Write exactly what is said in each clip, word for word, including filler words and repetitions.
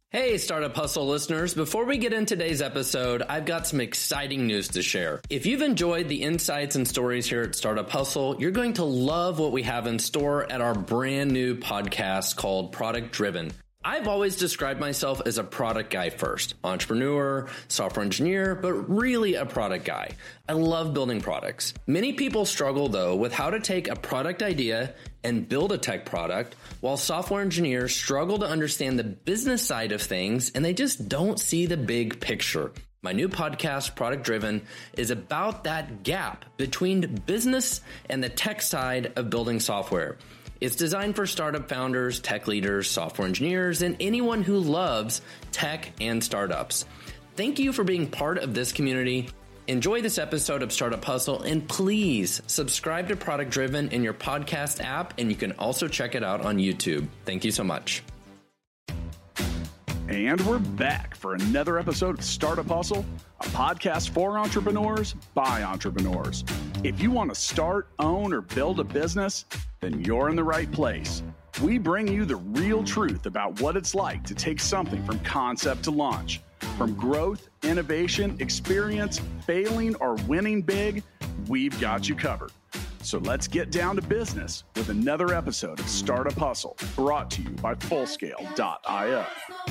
Hey, Startup Hustle listeners. Before we get into today's episode, I've got some exciting news to share. If you've enjoyed the insights and stories here at Startup Hustle, you're going to love what we have in store at our brand new podcast called Product Driven. I've always described myself as a product guy first, entrepreneur, software engineer, but really a product guy. I love building products. Many people struggle though with how to take a product idea and build a tech product, while software engineers struggle to understand the business side of things and they just don't see the big picture. My new podcast, Product Driven, is about that gap between business and the tech side of building software. It's designed for startup founders, tech leaders, software engineers, and anyone who loves tech and startups. Thank you for being part of this community. Enjoy this episode of Startup Hustle, and please subscribe to Product Driven in your podcast app, and you can also check it out on YouTube. Thank you so much. And we're back for another episode of Startup Hustle, a podcast for entrepreneurs by entrepreneurs. If you want to start, own, or build a business, then you're in the right place. We bring you the real truth about what it's like to take something from concept to launch. From growth, innovation, experience, failing, or winning big, we've got you covered. So let's get down to business with another episode of Startup Hustle, brought to you by Fullscale dot io.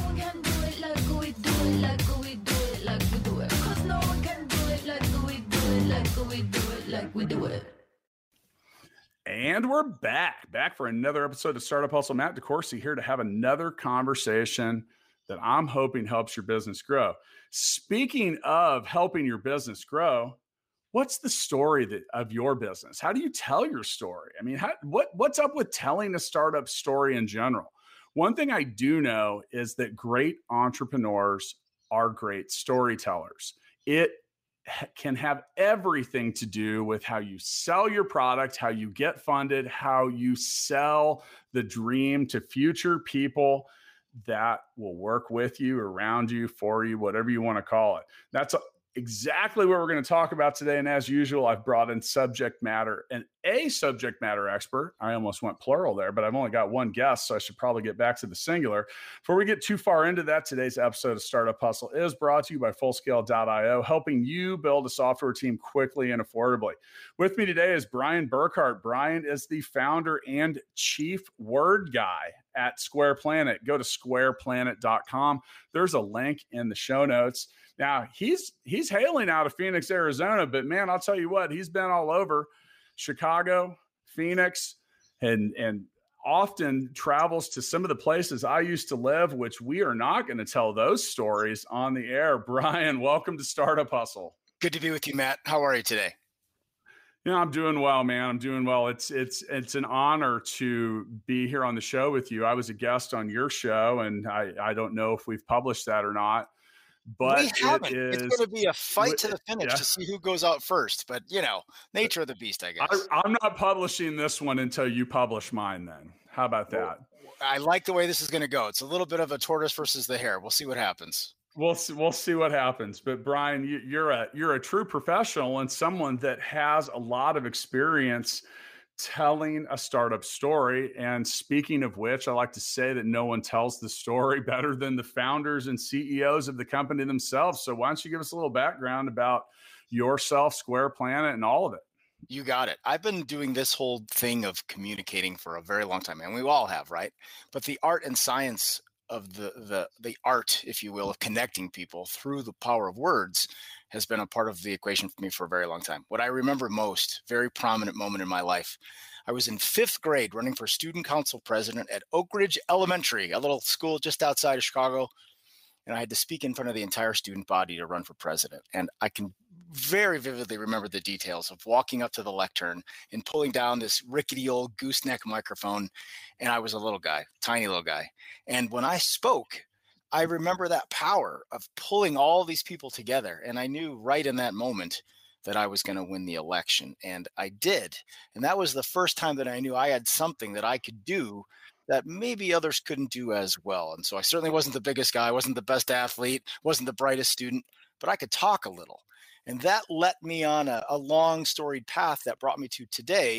And we're back, back for another episode of Startup Hustle. Matt DeCoursey here to have another conversation that I'm hoping helps your business grow. Speaking of helping your business grow, what's the story that, of your business? How do you tell your story? I mean, how, what what's up with telling a startup story in general? One thing I do know is that great entrepreneurs are great storytellers. It can have everything to do with how you sell your product, how you get funded, how you sell the dream to future people that will work with you, around you, for you, whatever you want to call it. That's exactly what we're going to talk about today. And as usual, I've brought in subject matter and a subject matter expert. I almost went plural there, but I've only got one guest, so I should probably get back to the singular. Before we get too far into that, today's episode of Startup Hustle is brought to you by Fullscale dot io, helping you build a software team quickly and affordably. With me today is Brian Burkhart. Brian is the founder and chief word guy at Square Planet. Go to square planet dot com. There's a link in the show notes. Now, he's he's hailing out of Phoenix, Arizona, but man, I'll tell you what, he's been all over Chicago, Phoenix, and, and often travels to some of the places I used to live, which we are not going to tell those stories on the air. Brian, welcome to Startup Hustle. Good to be with you, Matt. How are you today? Yeah, I'm doing well, man. I'm doing well. It's it's it's an honor to be here on the show with you. I was a guest on your show, and I, I don't know if we've published that or not. But we haven't. It is, it's going to be a fight to the finish yeah. to see who goes out first. But, you know, nature of the beast, I guess. I, I'm not publishing this one until you publish mine then. How about that? I like the way this is going to go. It's a little bit of a tortoise versus the hare. We'll see what happens. We'll see, we'll see what happens. But Brian, you, you're a you're a true professional and someone that has a lot of experience telling a startup story. And speaking of which, I like to say that no one tells the story better than the founders and C E Os of the company themselves. So why don't you give us a little background about yourself, Square Planet, and all of it? You got it. I've been doing this whole thing of communicating for a very long time, and we all have, right? But the art and science of the the the art, if you will, of connecting people through the power of words has been a part of the equation for me for a very long time. What I remember most, very prominent moment in my life, I was in fifth grade running for student council president at Oak Ridge Elementary, a little school just outside of Chicago. And I had to speak in front of the entire student body to run for president. And I can very vividly remember the details of walking up to the lectern and pulling down this rickety old gooseneck microphone. And I was a little guy, tiny little guy. And when I spoke, I remember that power of pulling all these people together. And I knew right in that moment that I was going to win the election. And I did. And that was the first time that I knew I had something that I could do that maybe others couldn't do as well. And so I certainly wasn't the biggest guy, wasn't the best athlete, wasn't the brightest student, but I could talk a little. And that let me on a, a long storied path that brought me to today,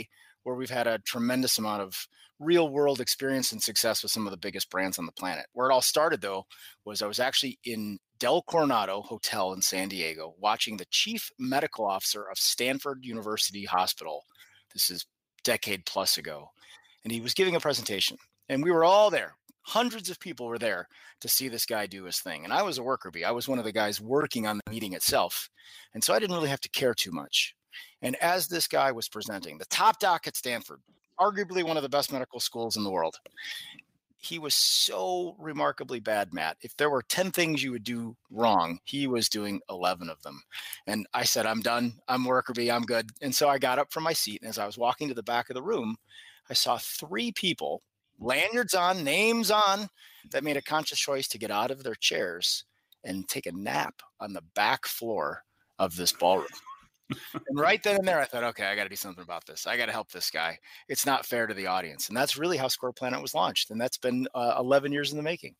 where we've had a tremendous amount of real world experience and success with some of the biggest brands on the planet. Where it all started, though, was I was actually in Del Coronado Hotel in San Diego watching the chief medical officer of Stanford University Hospital. This is a decade plus ago. And he was giving a presentation, and we were all there. Hundreds of people were there to see this guy do his thing. And I was a worker bee. I was one of the guys working on the meeting itself. And so I didn't really have to care too much. And as this guy was presenting, the top doc at Stanford, arguably one of the best medical schools in the world, he was so remarkably bad, Matt. If there were ten things you would do wrong, he was doing eleven of them. And I said, I'm done. I'm worker bee. I'm good. And so I got up from my seat. And as I was walking to the back of the room, I saw three people, lanyards on, names on, that made a conscious choice to get out of their chairs and take a nap on the back floor of this ballroom. And right then and there, I thought, okay, I got to do something about this. I got to help this guy. It's not fair to the audience. And that's really how Square Planet was launched. And that's been uh, eleven years in the making.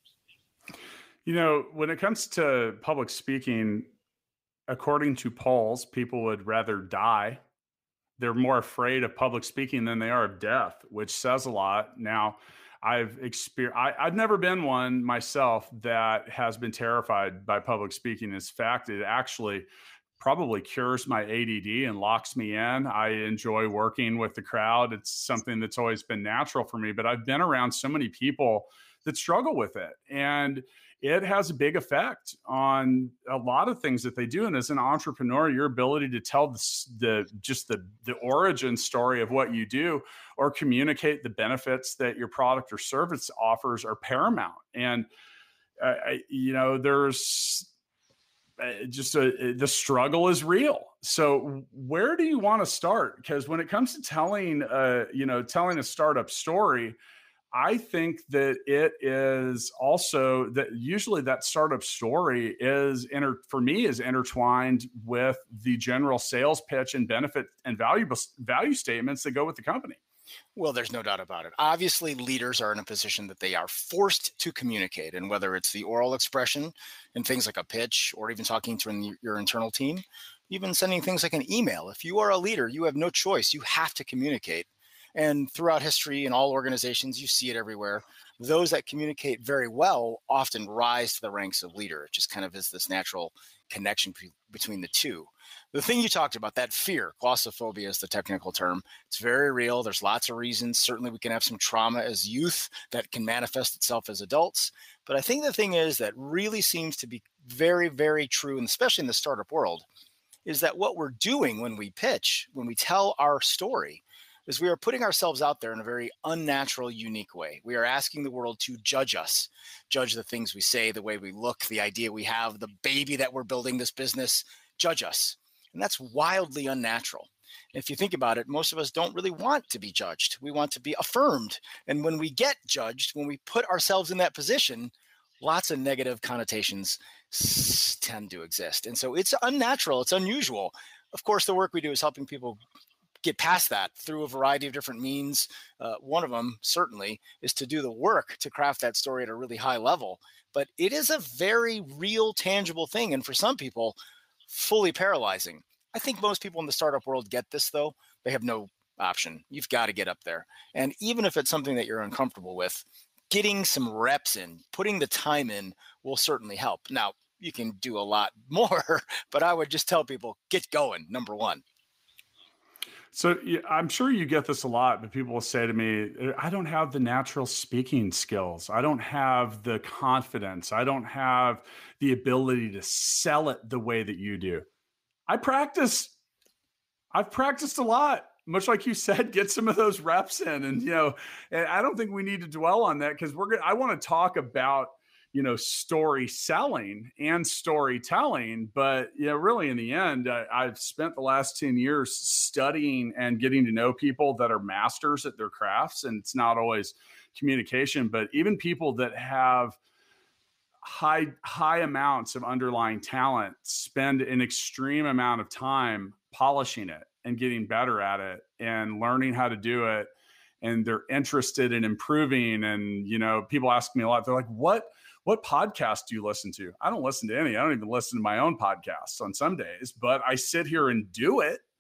You know, when it comes to public speaking, according to polls, people would rather die. They're more afraid of public speaking than they are of death, which says a lot. Now, I've experienced, I've never been one myself that has been terrified by public speaking. In fact, it actually probably cures my A D D and locks me in. I enjoy working with the crowd. It's something that's always been natural for me, but I've been around so many people that struggle with it. And it has a big effect on a lot of things that they do. And as an entrepreneur, your ability to tell the, the just the, the origin story of what you do or communicate the benefits that your product or service offers are paramount. And, uh, you know, there's just a, the struggle is real. So where do you want to start? Because when it comes to telling, uh, you know, telling a startup story, I think that it is also that usually that startup story is inter, for me is intertwined with the general sales pitch and benefit and value value statements that go with the company. Well, there's no doubt about it. Obviously, leaders are in a position that they are forced to communicate. And whether it's the oral expression and things like a pitch or even talking to your internal team, even sending things like an email. If you are a leader, you have no choice. You have to communicate. And throughout history in all organizations, you see it everywhere. Those that communicate very well often rise to the ranks of leader. It just kind of is this natural connection pre- between the two. The thing you talked about, that fear, claustrophobia is the technical term. It's very real. There's lots of reasons. Certainly we can have some trauma as youth that can manifest itself as adults. But I think the thing is that really seems to be very, very true, and especially in the startup world, is that what we're doing when we pitch, when we tell our story, is we are putting ourselves out there in a very unnatural, unique way. We are asking the world to judge us, judge the things we say, the way we look, the idea we have, the baby that we're building this business, judge us. And that's wildly unnatural. And if you think about it, most of us don't really want to be judged. We want to be affirmed. And when we get judged, when we put ourselves in that position, lots of negative connotations tend to exist. And so it's unnatural. It's unusual. Of course, the work we do is helping people get past that through a variety of different means. Uh, one of them certainly is to do the work to craft that story at a really high level. But it is a very real, tangible thing. And for some people, fully paralyzing. I think most people in the startup world get this, though. They have no option. You've got to get up there. And even if it's something that you're uncomfortable with, getting some reps in, putting the time in will certainly help. Now, you can do a lot more, but I would just tell people, get going, number one. So yeah, I'm sure you get this a lot, but people will say to me, I don't have the natural speaking skills. I don't have the confidence. I don't have the ability to sell it the way that you do. I practice. I've practiced a lot. Much like you said, get some of those reps in. And, you know, and I don't think we need to dwell on that because we're going to, I want to talk about, you know, story selling and storytelling. But, you know, really in the end, I, I've spent the last ten years studying and getting to know people that are masters at their crafts. And it's not always communication, but even people that have high, high amounts of underlying talent spend an extreme amount of time polishing it and getting better at it and learning how to do it. And they're interested in improving. And, you know, people ask me a lot, they're like, what, what podcast do you listen to? I don't listen to any. I don't even listen to my own podcasts on some days, but I sit here and do it.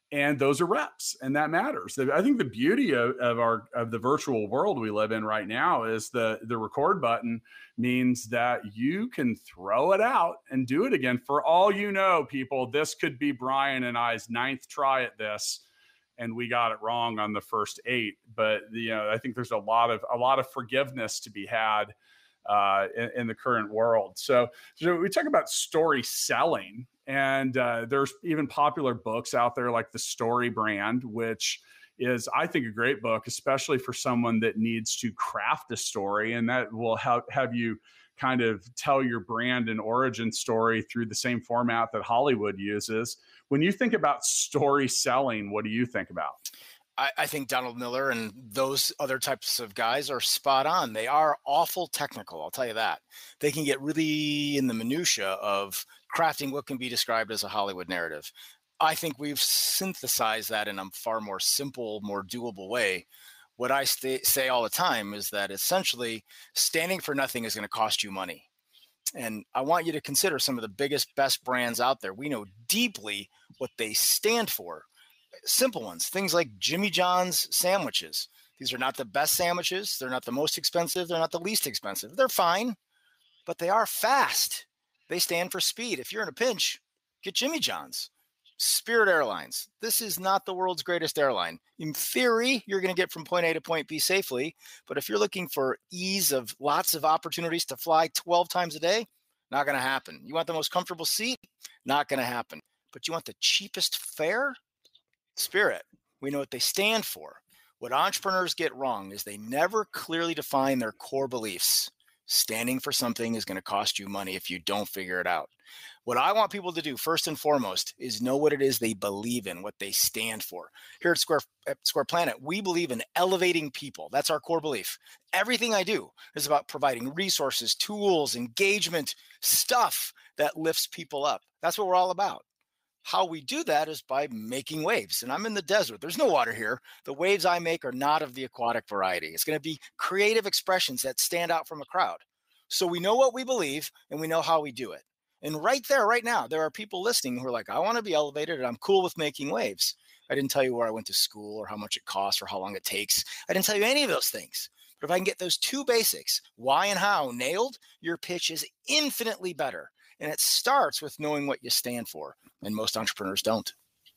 And those are reps, and that matters. I think the beauty of, of our of the virtual world we live in right now is the the record button means that you can throw it out and do it again. For all you know, people, this could be Brian and I's ninth try at this, and we got it wrong on the first eight. But you know, I think there's a lot of a lot of forgiveness to be had uh, in, in the current world. So, so we talk about story selling. And uh, there's even popular books out there like The Story Brand, which is, I think, a great book, especially for someone that needs to craft a story. And that will have, have you kind of tell your brand and origin story through the same format that Hollywood uses. When you think about story selling, what do you think about? I, I think Donald Miller and those other types of guys are spot on. They are awful technical, I'll tell you that. They can get really in the minutia of crafting what can be described as a Hollywood narrative. I think we've synthesized that in a far more simple, more doable way. What I st- say all the time is that essentially standing for nothing is going to cost you money. And I want you to consider some of the biggest, best brands out there. We know deeply what they stand for. Simple ones, things like Jimmy John's sandwiches. These are not the best sandwiches. They're not the most expensive. They're not the least expensive. They're fine, but they are fast. They stand for speed. If you're in a pinch, get Jimmy John's. Spirit Airlines. This is not the world's greatest airline. In theory, you're going to get from point A to point B safely. But if you're looking for ease of lots of opportunities to fly twelve times a day, not going to happen. You want the most comfortable seat? Not going to happen. But you want the cheapest fare? Spirit. We know what they stand for. What entrepreneurs get wrong is they never clearly define their core beliefs. Standing for something is going to cost you money if you don't figure it out. What I want people to do first and foremost is know what it is they believe in, what they stand for. Here at Square, at Square Planet, we believe in elevating people. That's our core belief. Everything I do is about providing resources, tools, engagement, stuff that lifts people up. That's what we're all about. How we do that is by making waves. And I'm in the desert. There's no water here. The waves I make are not of the aquatic variety. It's going to be creative expressions that stand out from a crowd. So we know what we believe and we know how we do it. And right there, right now, there are people listening who are like, I want to be elevated and I'm cool with making waves. I didn't tell you where I went to school or how much it costs or how long it takes. I didn't tell you any of those things. But if I can get those two basics, why and how, nailed, your pitch is infinitely better. And it starts with knowing what you stand for. And most entrepreneurs don't.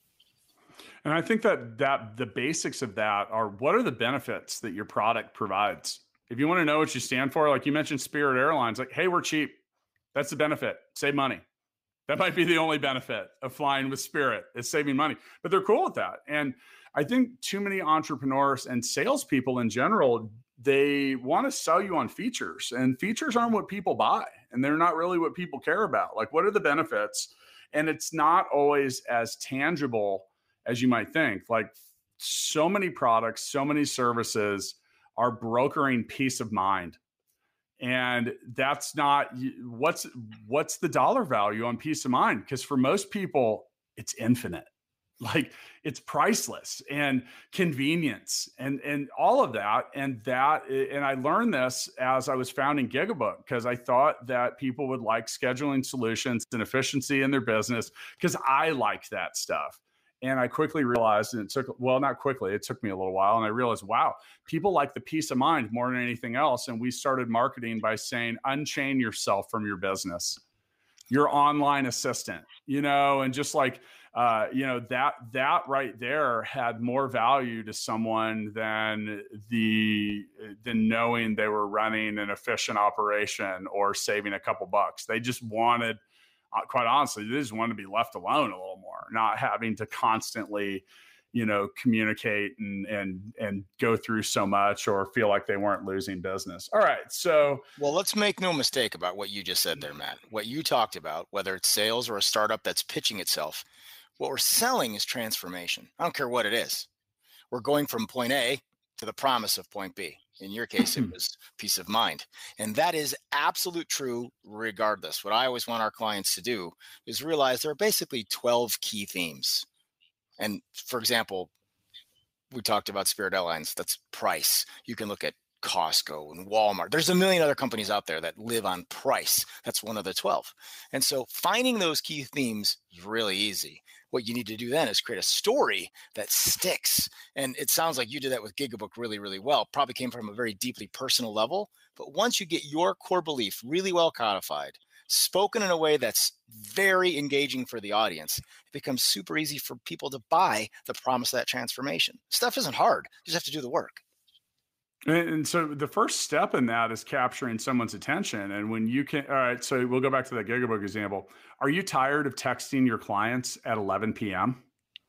And I think that that the basics of that are, what are the benefits that your product provides? If you want to know what you stand for, like you mentioned Spirit Airlines, like, hey, we're cheap. That's the benefit. Save money. That might be the only benefit of flying with Spirit, is saving money. But they're cool with that. And I think too many entrepreneurs and salespeople in general, they want to sell you on features, and features aren't what people buy, and they're not really what people care about. Like, what are the benefits? And it's not always as tangible as you might think. Like, so many products, so many services are brokering peace of mind. And that's not what's what's the dollar value on peace of mind? Because for most people, it's infinite. Like, it's priceless, and convenience and, and all of that. And that, and I learned this as I was founding Gigabook, because I thought that people would like scheduling solutions and efficiency in their business, because I liked that stuff. And I quickly realized, and it took, well, not quickly, it took me a little while. And I realized, wow, people like the peace of mind more than anything else. And we started marketing by saying, unchain yourself from your business, your online assistant, you know, and just like, uh, you know, that, that right there had more value to someone than the, than knowing they were running an efficient operation or saving a couple bucks. They just wanted, uh, quite honestly, they just wanted to be left alone a little more, not having to constantly, you know, communicate and, and, and go through so much or feel like they weren't losing business. All right. So, well, let's make no mistake about what you just said there, Matt. What you talked about, whether it's sales or a startup that's pitching itself, what we're selling is transformation. I don't care what it is. We're going from point A to the promise of point B. In your case, it was peace of mind. And that is absolute true regardless. What I always want our clients to do is realize there are basically twelve key themes. And for example, we talked about Spirit Airlines. That's price. You can look at Costco and Walmart. There's a million other companies out there that live on price. That's one of the twelve. And so finding those key themes is really easy. What you need to do then is create a story that sticks. And it sounds like you did that with Gigabook really, really well. Probably came from a very deeply personal level. But once you get your core belief really well codified, spoken in a way that's very engaging for the audience, it becomes super easy for people to buy the promise of that transformation. Stuff isn't hard. You just have to do the work. And, and so the first step in that is capturing someone's attention. And when you can, all right, so we'll go back to that Gigabook example. Are you tired of texting your clients at eleven p.m.?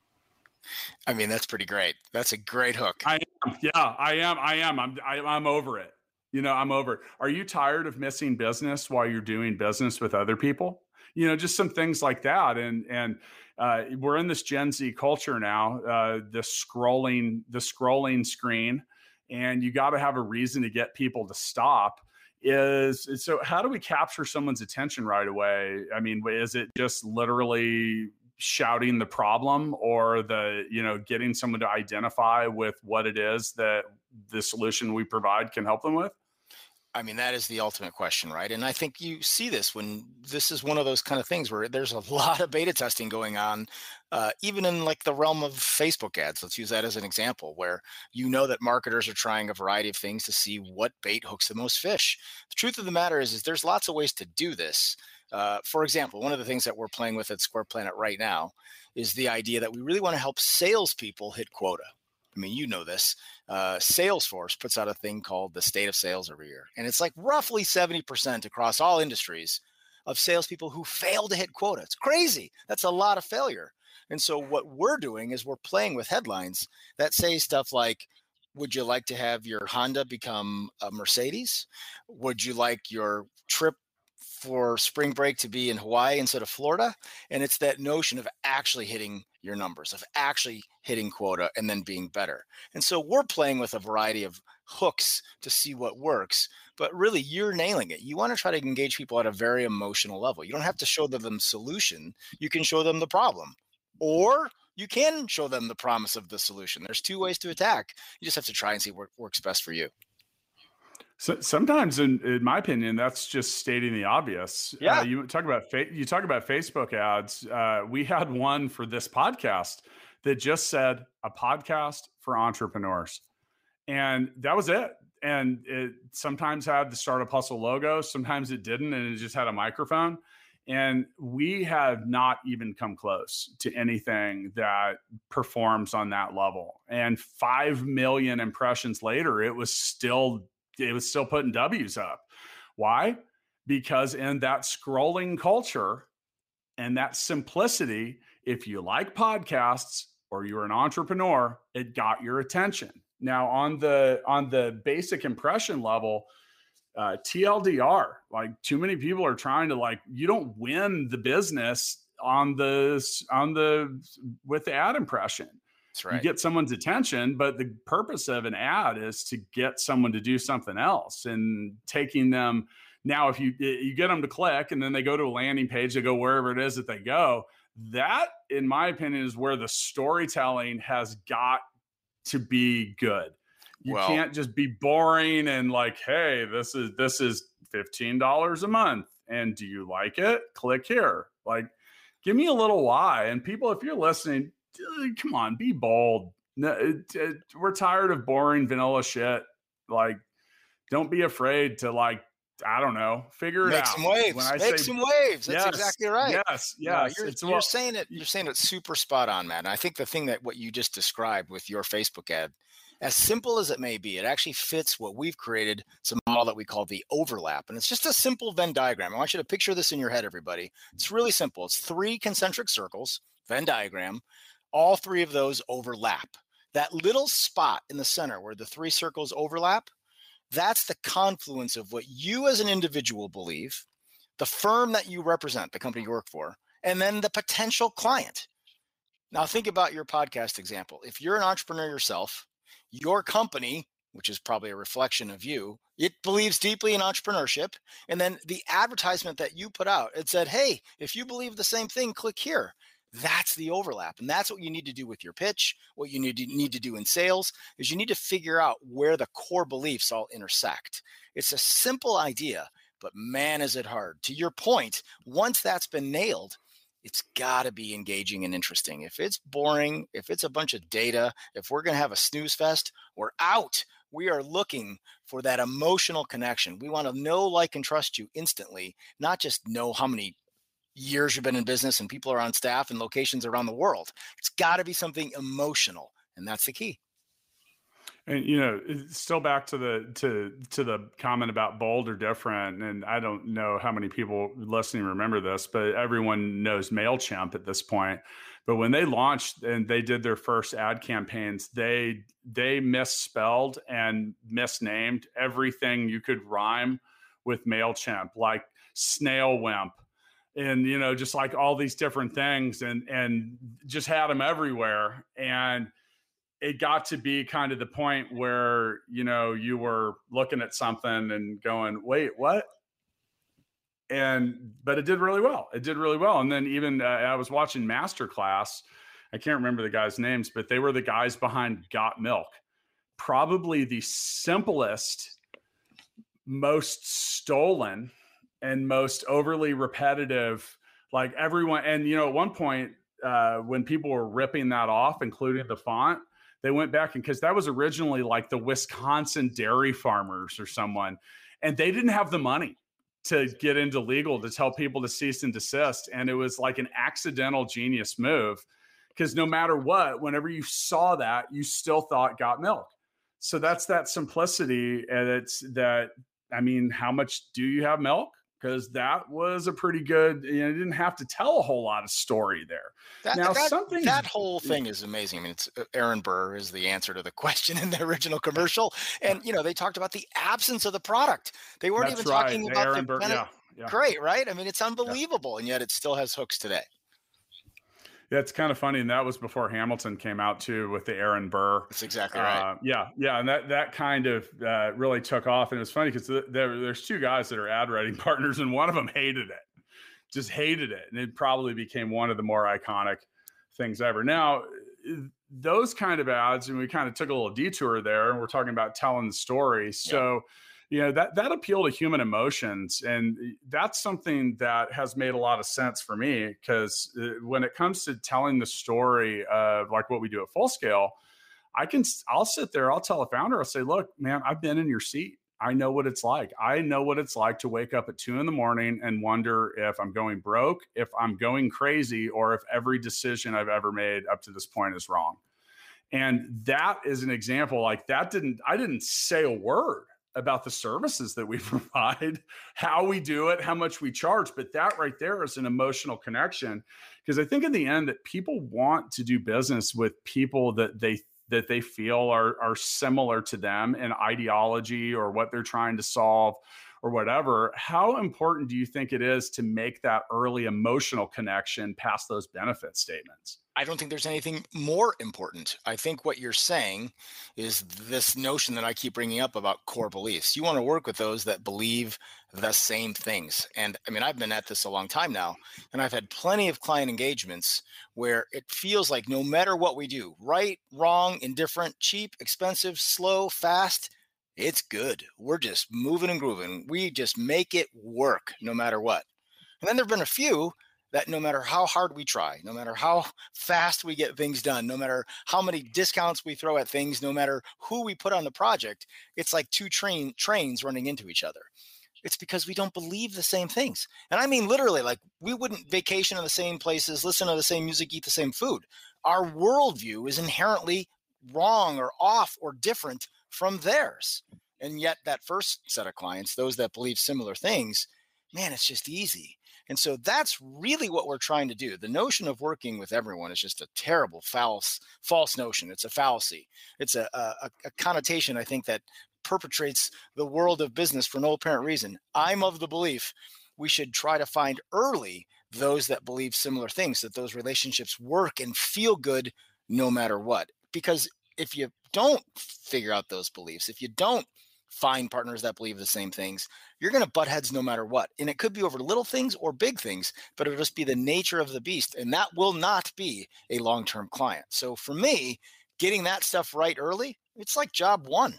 I mean, that's pretty great. That's a great hook. I am. Yeah, I am. I am. I'm, I, I'm over it. You know, I'm over it. Are you tired of missing business while you're doing business with other people? You know, just some things like that. And, and, uh, we're in this Gen Z culture now, uh, the scrolling, the scrolling screen, and you got to have a reason to get people to stop. Is so how do we capture someone's attention right away? I mean, is it just literally shouting the problem, or the, you know, getting someone to identify with what it is that the solution we provide can help them with? I mean, that is the ultimate question, right? And I think you see this when this is one of those kind of things where there's a lot of beta testing going on, uh, even in like the realm of Facebook ads. Let's use that as an example, where you know that marketers are trying a variety of things to see what bait hooks the most fish. The truth of the matter is, is there's lots of ways to do this. Uh, for example, one of the things that we're playing with at Square Planet right now is the idea that we really want to help salespeople hit quota. I mean, you know this. Uh, Salesforce puts out a thing called the State of Sales every year. And it's like roughly seventy percent across all industries of salespeople who fail to hit quota. It's crazy. That's a lot of failure. And so what we're doing is we're playing with headlines that say stuff like, would you like to have your Honda become a Mercedes? Would you like your trip for spring break to be in Hawaii instead of Florida? And it's that notion of actually hitting your numbers, of actually hitting quota and then being better. And so we're playing with a variety of hooks to see what works, but really you're nailing it. You want to try to engage people at a very emotional level. You don't have to show them the solution. You can show them the problem, or you can show them the promise of the solution. There's two ways to attack. You just have to try and see what works best for you. So sometimes, in, in my opinion, that's just stating the obvious. Yeah. Uh, you talk about fa- you talk about Facebook ads. Uh, we had one for this podcast that just said a podcast for entrepreneurs, and that was it. And it sometimes had the Startup Hustle logo, sometimes it didn't, and it just had a microphone. And we have not even come close to anything that performs on that level. And five million impressions later, it was still. It was still putting W's up. Why? Because in that scrolling culture and that simplicity, if you like podcasts or you're an entrepreneur, it got your attention. Now on the on the basic impression level, uh, T L D R, like too many people are trying to like, you don't win the business on the on the with the ad impression. That's right. You get someone's attention, but the purpose of an ad is to get someone to do something else, and taking them. Now, if you you get them to click and then they go to a landing page, they go wherever it is that they go. That, in my opinion, is where the storytelling has got to be good. You Well, can't just be boring and like, hey, this is this is fifteen dollars a month, and do you like it? Click here. Like, give me a little why. And people, if you're listening, come on, be bold. No, it, it, we're tired of boring vanilla shit. Like, don't be afraid to like, I don't know, figure it make out. some waves. When I Make say, some waves. That's yes, exactly right. Yes, Yeah, yes. you're, it's you're well, saying it. You're saying it super spot on, Matt. And I think the thing that what you just described with your Facebook ad, as simple as it may be, it actually fits what we've created. It's a model that we call the overlap, and it's just a simple Venn diagram. I want you to picture this in your head, everybody. It's really simple. It's three concentric circles, Venn diagram. All three of those overlap. That little spot in the center where the three circles overlap, that's the confluence of what you as an individual believe, the firm that you represent, the company you work for, and then the potential client. Now think about your podcast example. If you're an entrepreneur yourself, your company, which is probably a reflection of you, it believes deeply in entrepreneurship. And then the advertisement that you put out, it said, hey, if you believe the same thing, click here. That's the overlap. And that's what you need to do with your pitch. What you need to need to do in sales is you need to figure out where the core beliefs all intersect. It's a simple idea, but man, is it hard. To your point, once that's been nailed, it's got to be engaging and interesting. If it's boring, if it's a bunch of data, if we're going to have a snooze fest, we're out. We are looking for that emotional connection. We want to know, like, and trust you instantly, not just know how many years you've been in business and people are on staff and locations around the world. It's got to be something emotional, and that's the key. And, you know, it's still back to the to to the comment about bold or different. And I don't know how many people listening remember this, but everyone knows MailChimp at this point. But when they launched and they did their first ad campaigns, they they misspelled and misnamed everything you could rhyme with MailChimp, like snail wimp, and, you know, just like all these different things, and and just had them everywhere. And it got to be kind of the point where, you know, you were looking at something and going, wait, what? And, but it did really well. It did really well. And then even uh, I was watching Masterclass. I can't remember the guys' names, but they were the guys behind Got Milk. Probably the simplest, most stolen, and most overly repetitive, like everyone. And, you know, at one point uh, when people were ripping that off, including the font, they went back, and because that was originally like the Wisconsin dairy farmers or someone, and they didn't have the money to get into legal to tell people to cease and desist. And it was like an accidental genius move, because no matter what, whenever you saw that, you still thought Got Milk. So that's that simplicity. And it's that, I mean, how much do you have milk? Because that was a pretty good, you know, you didn't have to tell a whole lot of story there. That, now, that, something that whole thing is amazing. I mean, it's Aaron Burr is the answer to the question in the original commercial. And, you know, they talked about the absence of the product. They weren't That's even right. talking about Aaron the Burr, benefit. yeah, yeah. Great, right? I mean, it's unbelievable. Yeah. And yet it still has hooks today. Yeah, it's kind of funny. And that was before Hamilton came out too, with the Aaron Burr. That's exactly right. Uh, yeah. Yeah. And that, that kind of uh, really took off. And it was funny because th- there, there's two guys that are ad writing partners, and one of them hated it, just hated it. And it probably became one of the more iconic things ever. Now, those kind of ads, and we kind of took a little detour there, and we're talking about telling the story. So, yeah. You know, that, that appeal to human emotions. And that's something that has made a lot of sense for me, because when it comes to telling the story of like what we do at Full Scale, I can, I'll sit there, I'll tell a founder, I'll say, look, man, I've been in your seat. I know what it's like. I know what it's like to wake up at two in the morning and wonder if I'm going broke, if I'm going crazy, or if every decision I've ever made up to this point is wrong. And that is an example. Like that didn't, I didn't say a word about the services that we provide, how we do it, how much we charge. But that right there is an emotional connection, because I think in the end that people want to do business with people that they that they feel are are similar to them in ideology or what they're trying to solve or whatever. How important do you think it is to make that early emotional connection past those benefit statements? I don't think there's anything more important. I think what you're saying is this notion that I keep bringing up about core beliefs. You want to work with those that believe the same things. And I mean, I've been at this a long time now, and I've had plenty of client engagements where it feels like no matter what we do, right, wrong, indifferent, cheap, expensive, slow, fast, it's good. We're just moving and grooving. We just make it work no matter what. And then there've been a few that no matter how hard we try, no matter how fast we get things done, no matter how many discounts we throw at things, no matter who we put on the project, it's like two train trains running into each other. It's because we don't believe the same things. And I mean, literally, like we wouldn't vacation in the same places, listen to the same music, eat the same food. Our worldview is inherently wrong or off or different from theirs. And yet that first set of clients, those that believe similar things, man, it's just easy. And so that's really what we're trying to do. The notion of working with everyone is just a terrible, false, false notion. It's a fallacy. It's a, a, a connotation, I think, that perpetrates the world of business for no apparent reason. I'm of the belief we should try to find early those that believe similar things, that those relationships work and feel good no matter what. Because if you don't figure out those beliefs, if you don't find partners that believe the same things. You're going to butt heads no matter what. And it could be over little things or big things, but it'll just be the nature of the beast. And that will not be a long-term client. So for me, getting that stuff right early, it's like job one.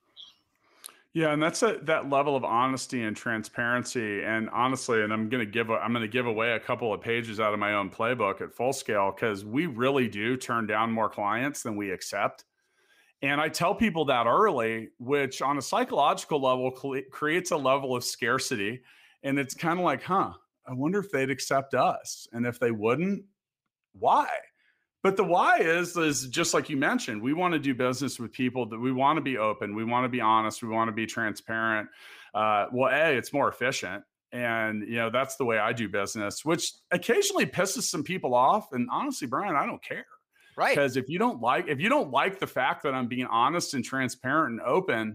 Yeah, and that's a, that level of honesty and transparency. And honestly, and I'm going to give a, I'm going to give away a couple of pages out of my own playbook at Full Scale, because we really do turn down more clients than we accept. And I tell people that early, which on a psychological level cl- creates a level of scarcity. And it's kind of like, huh, I wonder if they'd accept us. And if they wouldn't, why? But the why is, is just like you mentioned, we want to do business with people that we want to be open. We want to be honest. We want to be transparent. Uh, well, A, it's more efficient. And, you know, that's the way I do business, which occasionally pisses some people off. And honestly, Brian, I don't care. Right. Because if you don't like, if you don't like the fact that I'm being honest and transparent and open,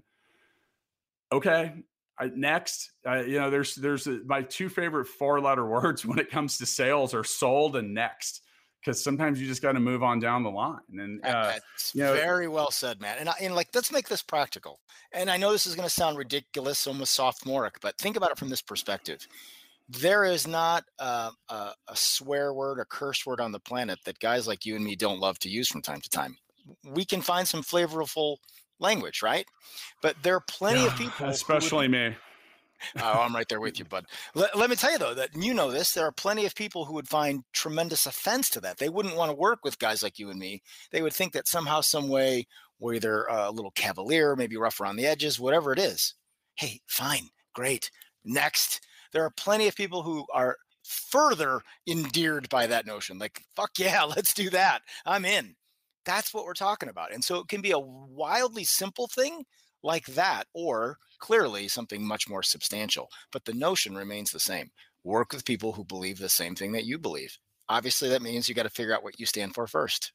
okay, I, next, uh, you know, there's, there's a, my two favorite four letter words when it comes to sales are sold and next. Because sometimes you just got to move on down the line. And uh, that's you know, very well said, man. And, I, and like, let's make this practical. And I know this is going to sound ridiculous, almost sophomoric, but think about it from this perspective. There is not a, a, a swear word, a curse word on the planet that guys like you and me don't love to use from time to time. We can find some flavorful language, right? But there are plenty yeah, of people, especially would, me. Oh, I'm right there with you, bud. Let, let me tell you, though, that you know this. There are plenty of people who would find tremendous offense to that. They wouldn't want to work with guys like you and me. They would think that somehow, some way, we're either a little cavalier, maybe rough around the edges, whatever it is. Hey, fine, great. Next. There are plenty of people who are further endeared by that notion. Like, fuck yeah, let's do that. I'm in. That's what we're talking about. And so it can be a wildly simple thing like that, or clearly something much more substantial. But the notion remains the same. Work with people who believe the same thing that you believe. Obviously, that means you got to figure out what you stand for first.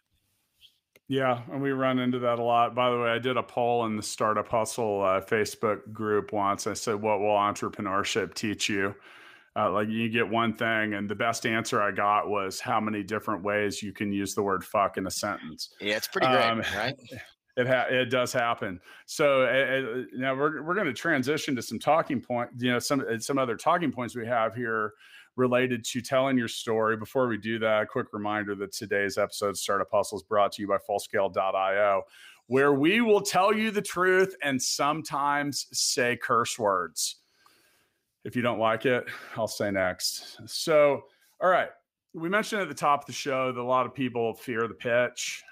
Yeah, and we run into that a lot. By the way, I did a poll in the Startup Hustle uh, Facebook group once. I said, what will entrepreneurship teach you? Uh, like you get one thing, and the best answer I got was how many different ways you can use the word fuck in a sentence. Yeah, it's pretty great, um, right? It ha- it does happen. So uh, now we're we're going to transition to some talking point, you know, some some other talking points we have here related to telling your story. Before we do that, a quick reminder that today's episode of Startup Hustle is brought to you by fullscale dot io, where we will tell you the truth and sometimes say curse words. If you don't like it, I'll say next. So, all right. We mentioned at the top of the show that a lot of people fear the pitch.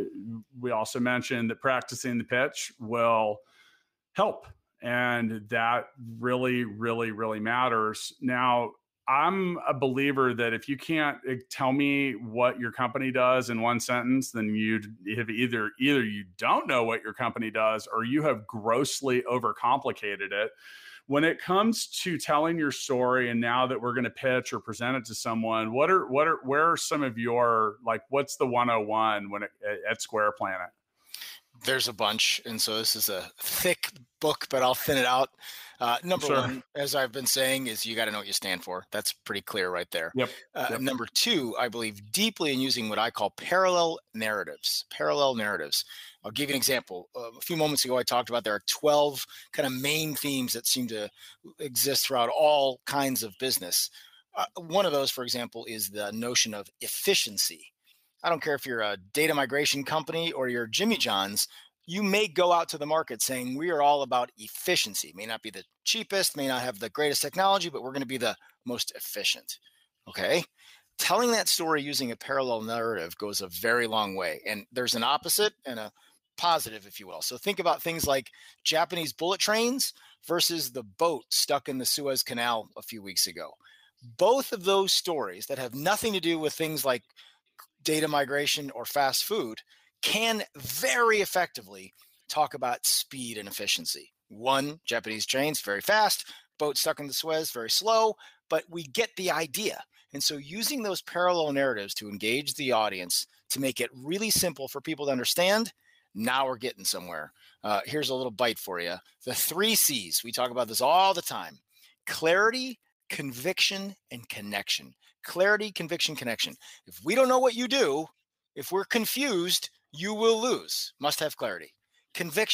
We also mentioned that practicing the pitch will help. And that really, really, really matters. Now, I'm a believer that if you can't tell me what your company does in one sentence, then you have either either you don't know what your company does or you have grossly overcomplicated it. When it comes to telling your story, and now that we're going to pitch or present it to someone, what are what are where are some of your, like, what's the one oh one when it, at Square Planet? There's a bunch, and so this is a thick book, but I'll thin it out. Uh, number sure. one, as I've been saying, is you got to know what you stand for. That's pretty clear right there. Yep. Uh, yep. Number two, I believe deeply in using what I call parallel narratives. Parallel narratives. I'll give you an example. Uh, a few moments ago, I talked about there are twelve kind of main themes that seem to exist throughout all kinds of business. Uh, one of those, for example, is the notion of efficiency. I don't care if you're a data migration company or you're Jimmy John's, you may go out to the market saying we are all about efficiency. May not be the cheapest, may not have the greatest technology, but we're going to be the most efficient. Okay. Telling that story using a parallel narrative goes a very long way. And there's an opposite and a positive, if you will. So think about things like Japanese bullet trains versus the boat stuck in the Suez Canal a few weeks ago. Both of those stories that have nothing to do with things like data migration or fast food can very effectively talk about speed and efficiency. One, Japanese trains, very fast, boat stuck in the Suez, very slow, but we get the idea. And so using those parallel narratives to engage the audience, to make it really simple for people to understand, now we're getting somewhere. Uh, here's a little bite for you. The three C's, we talk about this all the time: clarity, conviction, and connection. Clarity, conviction, connection. If we don't know what you do, if we're confused, you will lose. Must have clarity. Conviction.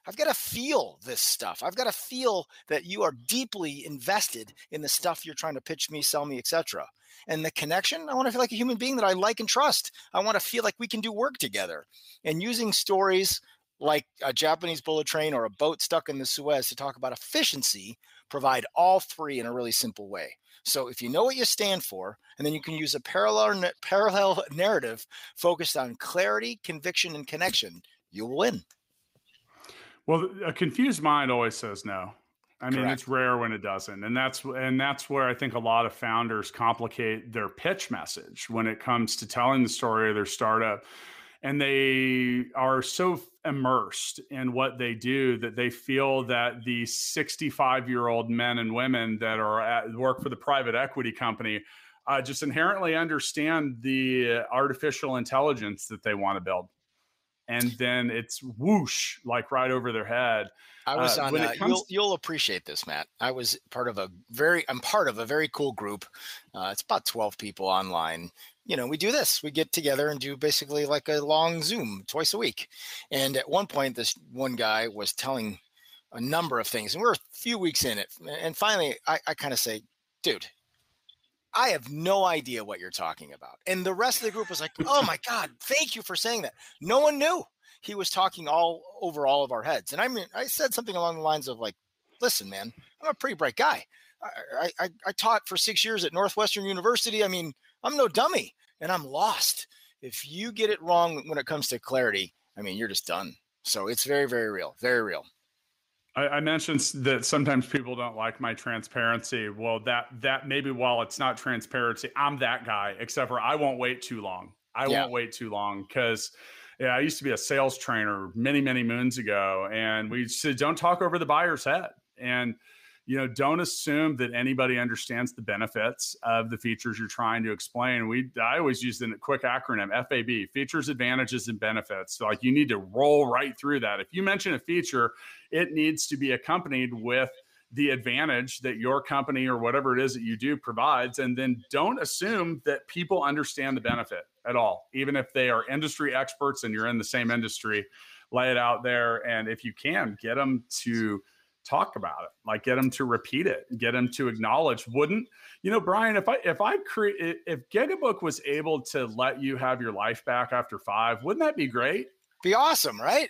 I've got to feel this stuff. I've got to feel that you are deeply invested in the stuff you're trying to pitch me, sell me, et cetera. And the connection, I want to feel like a human being that I like and trust. I want to feel like we can do work together. And using stories like a Japanese bullet train or a boat stuck in the Suez to talk about efficiency provide all three in a really simple way. So if you know what you stand for, and then you can use a parallel parallel narrative focused on clarity, conviction, and connection, you will win. Well, a confused mind always says no. I mean, Correct. It's rare when it doesn't. And that's and that's where I think a lot of founders complicate their pitch message when it comes to telling the story of their startup. And they are so immersed in what they do that they feel that the sixty-five-year-old men and women that are at work for the private equity company uh, just inherently understand the artificial intelligence that they want to build. And then it's whoosh, like right over their head. I was Uh, on, when uh, it comes you'll, you'll appreciate this, Matt. I was part of a very, I'm part of a very cool group. Uh, it's about twelve people online. You know, we do this, we get together and do basically like a long Zoom twice a week. And at one point, this one guy was telling a number of things, and we're a few weeks in it. And finally, I, I kind of say, dude, I have no idea what you're talking about. And the rest of the group was like, oh my God, thank you for saying that. No one knew. He was talking all over all of our heads. And I mean, I said something along the lines of like, listen, man, I'm a pretty bright guy. I, I, I taught for six years at Northwestern University. I mean, I'm no dummy, and I'm lost. If you get it wrong when it comes to clarity, I mean, you're just done. So it's very, very real, very real. I, I mentioned that sometimes people don't like my transparency. Well, that that maybe while it's not transparency, I'm that guy, except for I won't wait too long. I Yeah. won't wait too long because yeah, I used to be a sales trainer many, many moons ago, and we said, don't talk over the buyer's head. And, you know, don't assume that anybody understands the benefits of the features you're trying to explain. We, I always use the quick acronym, F A B, features, advantages, and benefits. So like you need to roll right through that. If you mention a feature, it needs to be accompanied with the advantage that your company or whatever it is that you do provides. And then don't assume that people understand the benefit at all, even if they are industry experts and you're in the same industry. Lay it out there. And if you can, get them to talk about it, like get them to repeat it, get them to acknowledge. Wouldn't, you know, Brian, if I, if I create, if Gigabook was able to let you have your life back after five, wouldn't that be great? Be awesome, right?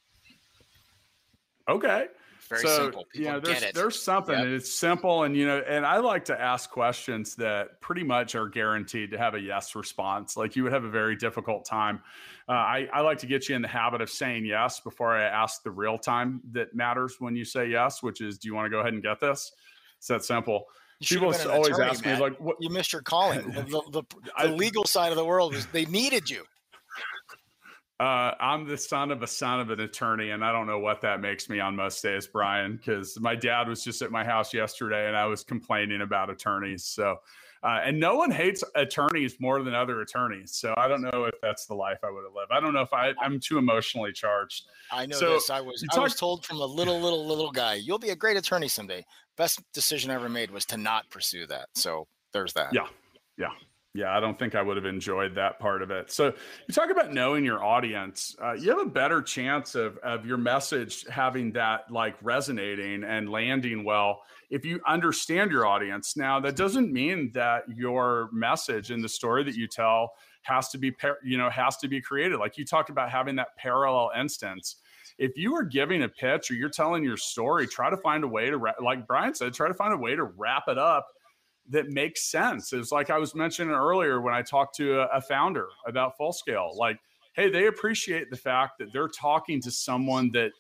Okay. Very so, simple. People you know, there's, get it. there's something Yep. and it's simple. And, you know, and I like to ask questions that pretty much are guaranteed to have a yes response. Like you would have a very difficult time. Uh, I, I like to get you in the habit of saying yes before I ask the real time that matters when you say yes, which is, do you want to go ahead and get this? It's that simple. You should People have been an always attorney, ask Matt. me like, what? You missed your calling. The, the, the, I- the legal side of the world was they needed you. Uh, I'm the son of a son of an attorney, and I don't know what that makes me on most days, Brian, because my dad was just at my house yesterday, and I was complaining about attorneys. So, uh, and no one hates attorneys more than other attorneys. So I don't know if that's the life I would have lived. I don't know if I, I'm too emotionally charged. I know So, this. I was you I was talk- told from a little, little, little guy, you'll be a great attorney someday. Best decision I ever made was to not pursue that. So there's that. Yeah. Yeah. Yeah. I don't think I would have enjoyed that part of it. So you talk about knowing your audience. Uh, you have a better chance of, of your message having that like resonating and landing well if you understand your audience. Now, that doesn't mean that your message and the story that you tell has to be, par- you know, has to be created. Like you talked about having that parallel instance. If you are giving a pitch or you're telling your story, try to find a way to, ra- like Brian said, try to find a way to wrap it up that makes sense. It's like I was mentioning earlier when I talked to a, a founder about Full Scale, like, hey, they appreciate the fact that they're talking to someone that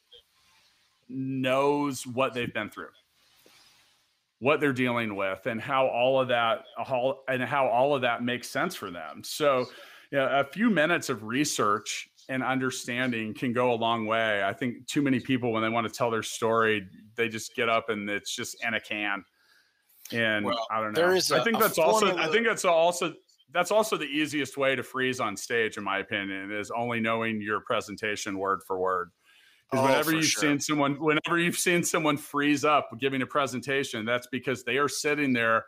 knows what they've been through, what they're dealing with, and how all of that, how, and how all of that makes sense for them. So, you know, a few minutes of research and understanding can go a long way. I think too many people, when they want to tell their story, they just get up and it's just in a can. And Well, I don't know. there is I a- think a that's also, formula- I think that's also, that's also the easiest way to freeze on stage, in my opinion, is only knowing your presentation word for word. Because Oh, whenever for you've sure. seen someone, whenever you've seen someone freeze up giving a presentation, that's because they are sitting there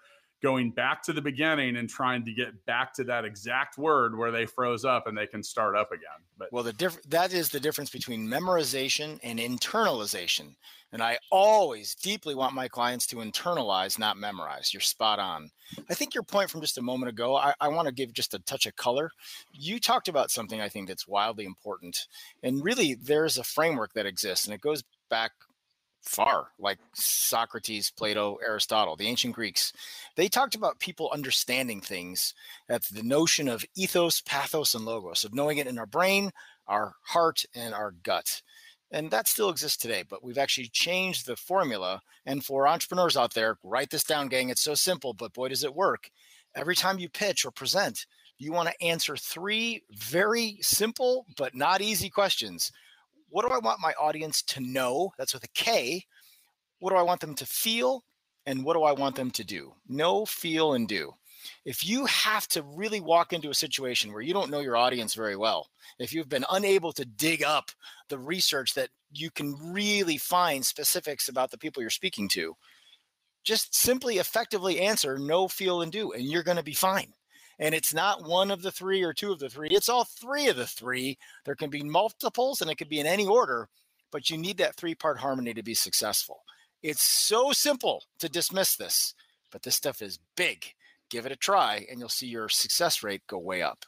going back to the beginning and trying to get back to that exact word where they froze up and they can start up again. But well, the diff- that is the difference between memorization and internalization. And I always deeply want my clients to internalize, not memorize. You're spot on. I think your point from just a moment ago, I, I want to give just a touch of color. You talked about something I think that's wildly important. And really, there's a framework that exists, and it goes back far, like Socrates, Plato, Aristotle, the ancient Greeks. They talked about people understanding things. That's the notion of ethos, pathos, and logos, of knowing it in our brain, our heart, and our gut. And that still exists today, but we've actually changed the formula. And for entrepreneurs out there, write this down, gang. It's so simple, but boy, does it work. Every time you pitch or present, you want to answer three very simple but not easy questions. What do I want my audience to know? That's with a K. What do I want them to feel? And what do I want them to do? Know, feel, and do. If you have to really walk into a situation where you don't know your audience very well, if you've been unable to dig up the research that you can really find specifics about the people you're speaking to, just simply effectively answer know, feel, and do, and you're going to be fine. And it's not one of the three or two of the three. It's all three of the three. There can be multiples and it could be in any order, but you need that three-part harmony to be successful. It's so simple to dismiss this, but this stuff is big. Give it a try and you'll see your success rate go way up.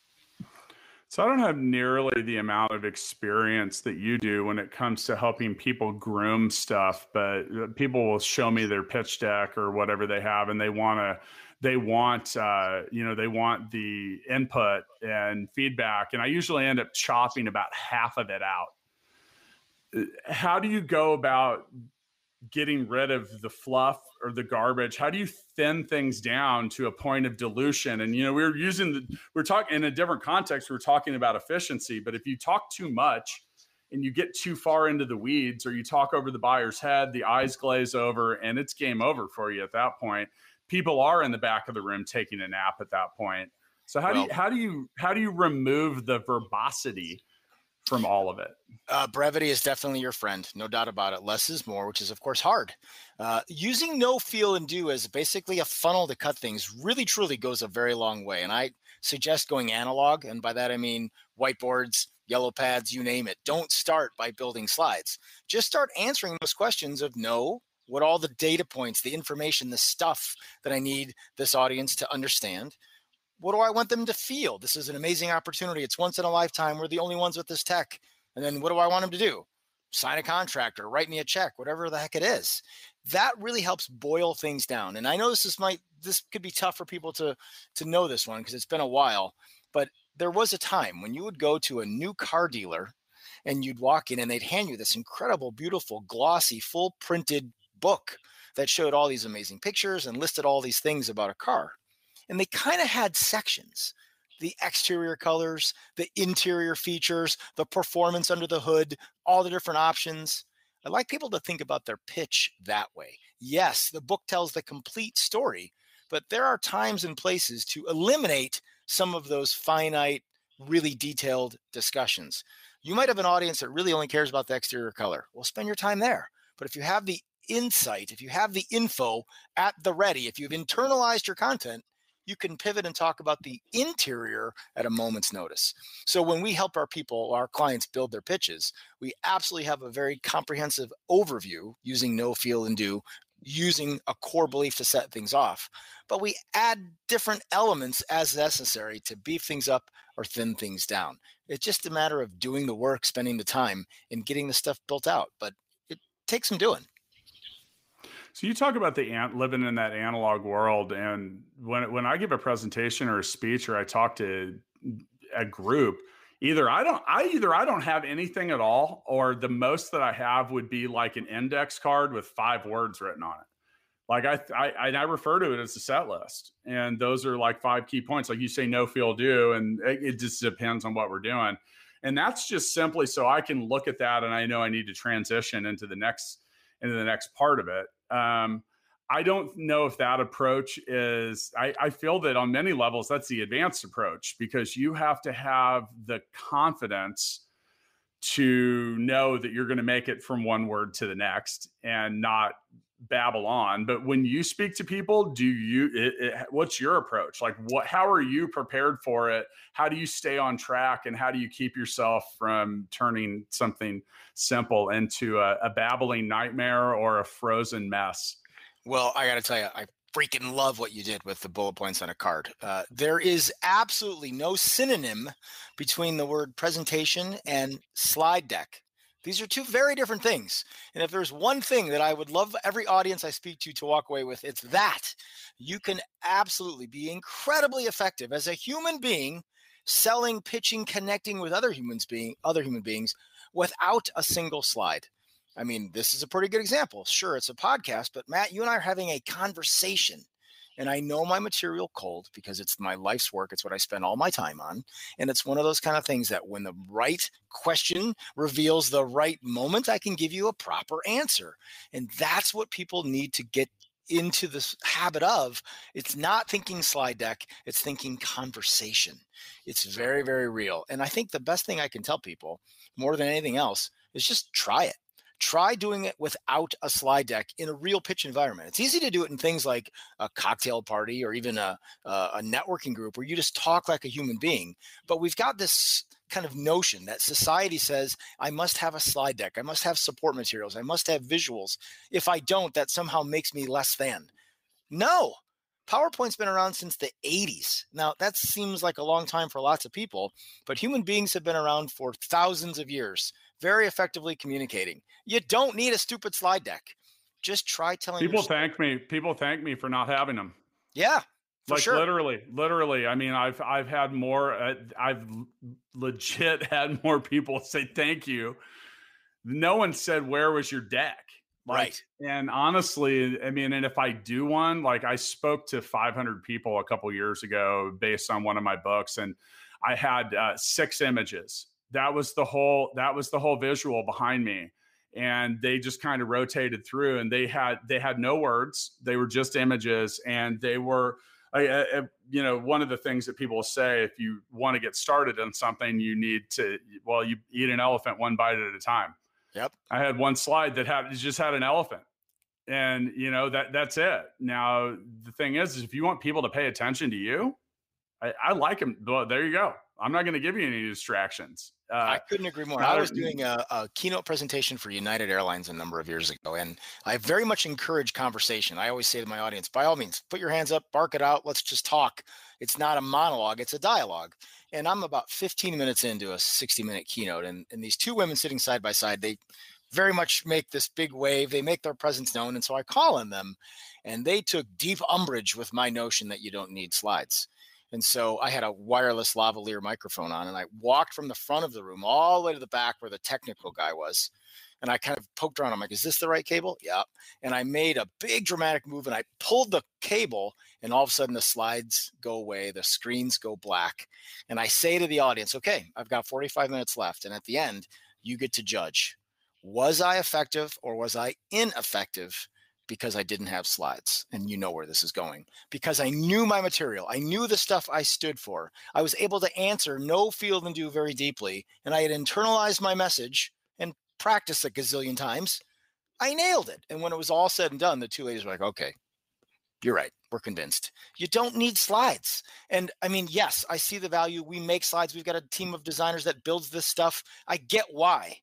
So I don't have nearly the amount of experience that you do when it comes to helping people groom stuff, but people will show me their pitch deck or whatever they have, and they want to They want, uh, you know, they want the input and feedback. And I usually end up chopping about half of it out. How do you go about getting rid of the fluff or the garbage? How do you thin things down to a point of dilution? And, you know, we were using the, we're talking in a different context, we we're talking about efficiency, but if you talk too much and you get too far into the weeds, or you talk over the buyer's head, the eyes glaze over and it's game over for you at that point. People are in the back of the room taking a nap at that point. So how well, do you, how do you, how do you remove the verbosity from all of it? Uh, brevity is definitely your friend. No doubt about it. Less is more, which is of course hard. Uh, using know, feel, and do as basically a funnel to cut things really truly goes a very long way. And I suggest going analog. And by that, I mean whiteboards, yellow pads, you name it. Don't start by building slides. Just start answering those questions of no, what all the data points, the information, the stuff that I need this audience to understand. What do I want them to feel? This is an amazing opportunity. It's once in a lifetime. We're the only ones with this tech. And then what do I want them to do? Sign a contract or write me a check, whatever the heck it is. That really helps boil things down. And I know this is might this could be tough for people to, to know this one because it's been a while. But there was a time when you would go to a new car dealer and you'd walk in and they'd hand you this incredible, beautiful, glossy, full printed book that showed all these amazing pictures and listed all these things about a car. And they kind of had sections, the exterior colors, the interior features, the performance under the hood, all the different options. I like people to think about their pitch that way. Yes, the book tells the complete story, but there are times and places to eliminate some of those finite, really detailed discussions. You might have an audience that really only cares about the exterior color. Well, spend your time there. But if you have the insight, if you have the info at the ready, if you've internalized your content, you can pivot and talk about the interior at a moment's notice. So when we help our people, our clients build their pitches, we absolutely have a very comprehensive overview using know, feel, and do, using a core belief to set things off. But we add different elements as necessary to beef things up or thin things down. It's just a matter of doing the work, spending the time, and getting the stuff built out. But it takes some doing. So you talk about the ant living in that analog world, and when when I give a presentation or a speech or I talk to a group, either I don't I either I don't have anything at all, or the most that I have would be like an index card with five words written on it. Like I I I refer to it as a set list, and those are like five key points. Like you say, no, feel, do, and it, it just depends on what we're doing, and that's just simply so I can look at that and I know I need to transition into the next into the next part of it. Um, I don't know if that approach is, I, I feel that on many levels, that's the advanced approach, because you have to have the confidence to know that you're going to make it from one word to the next and not babble on, but when you speak to people, do you, it, it, what's your approach? Like what, how are you prepared for it? How do you stay on track, and how do you keep yourself from turning something simple into a, a babbling nightmare or a frozen mess? Well, I got to tell you, I freaking love what you did with the bullet points on a card. Uh, there is absolutely no synonym between the word presentation and slide deck. These are two very different things. And if there's one thing that I would love every audience I speak to to walk away with, it's that you can absolutely be incredibly effective as a human being, selling, pitching, connecting with other humans being other human beings without a single slide. I mean, this is a pretty good example. Sure, it's a podcast, but Matt, you and I are having a conversation. And I know my material cold because it's my life's work. It's what I spend all my time on. And it's one of those kind of things that when the right question reveals the right moment, I can give you a proper answer. And that's what people need to get into this habit of. It's not thinking slide deck, it's thinking conversation. It's very, very real. And I think the best thing I can tell people more than anything else is just try it. Try doing it without a slide deck in a real pitch environment. It's easy to do it in things like a cocktail party or even a, a, a networking group where you just talk like a human being. But we've got this kind of notion that society says, I must have a slide deck. I must have support materials. I must have visuals. If I don't, that somehow makes me less than. No. PowerPoint's been around since the eighties. Now, that seems like a long time for lots of people, but human beings have been around for thousands of years, very effectively communicating. You don't need a stupid slide deck. Just try telling people your thank me. People thank me for not having them. Yeah, for like sure. literally, literally. I mean, I've I've had more. Uh, I've legit had more people say thank you. No one said, "Where was your deck?" Like, right. And honestly, I mean, and if I do one, like I spoke to five hundred people a couple years ago based on one of my books, and I had uh, six images. That was the whole, that was the whole visual behind me. And they just kind of rotated through, and they had, they had no words. They were just images, and they were, I, I, you know, one of the things that people say, if you want to get started on something, you need to, well, you eat an elephant one bite at a time. Yep. I had one slide that had just had an elephant, and you know, that that's it. Now, the thing is, is if you want people to pay attention to you, I, I like them. Well, there you go. I'm not going to give you any distractions. Uh, I couldn't agree more. I was doing a, a keynote presentation for United Airlines a number of years ago, and I very much encourage conversation. I always say to my audience, by all means, put your hands up, bark it out. Let's just talk. It's not a monologue. It's a dialogue. And I'm about fifteen minutes into a sixty minute keynote, and, and these two women sitting side by side, they very much make this big wave. They make their presence known. And so I call on them, and they took deep umbrage with my notion that you don't need slides. And so I had a wireless lavalier microphone on, and I walked from the front of the room all the way to the back where the technical guy was. And I kind of poked around. I'm like, is this the right cable? Yeah. And I made a big dramatic move, and I pulled the cable, and all of a sudden the slides go away. The screens go black. And I say to the audience, okay, I've got forty-five minutes left. And at the end, you get to judge. Was I effective or was I ineffective? Because I didn't have slides, and you know where this is going. Because I knew my material. I knew the stuff I stood for. I was able to answer no, feel, and do very deeply. And I had internalized my message and practiced a gazillion times. I nailed it. And when it was all said and done, the two ladies were like, okay, you're right. We're convinced. You don't need slides. And I mean, yes, I see the value. We make slides. We've got a team of designers that builds this stuff. I get why.